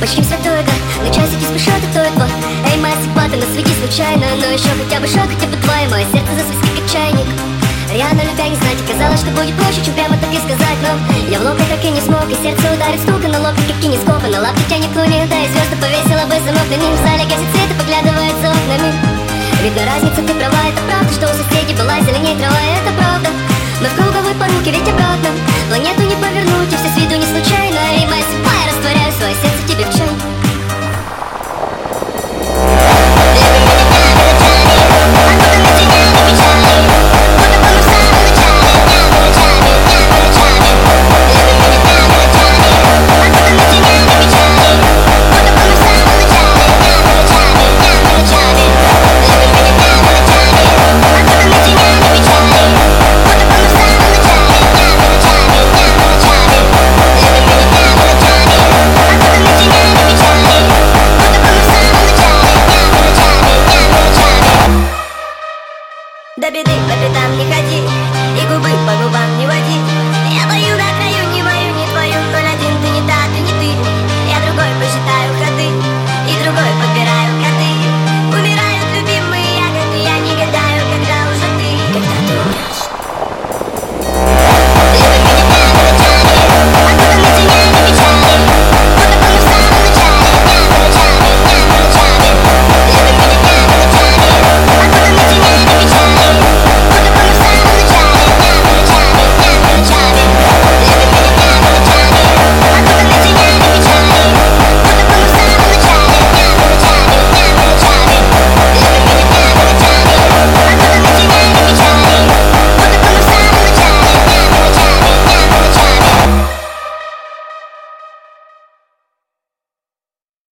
Ночью святой год, но часики спешат и тоет вот. Эй, моя сипата, насвети случайно, но еще хотя бы шаг, хотя бы твое. Мое сердце засвистит как чайник. Реально любя не знать, и казалось, что будет проще, чем прямо так и сказать. Но я в лоб так и не смог, и сердце ударит стука на лоб, как кинескоп. И на лапке тянет клонит, да и звезды повесила бы замок на ним. В зале гасит свет и поглядывает за окнами. Видно разница, ты права, это правда, что у соседей была зеленей трава, это правда. Мы в круговой поруке, ведь обратно планету не повернуть, и все с виду не случайно.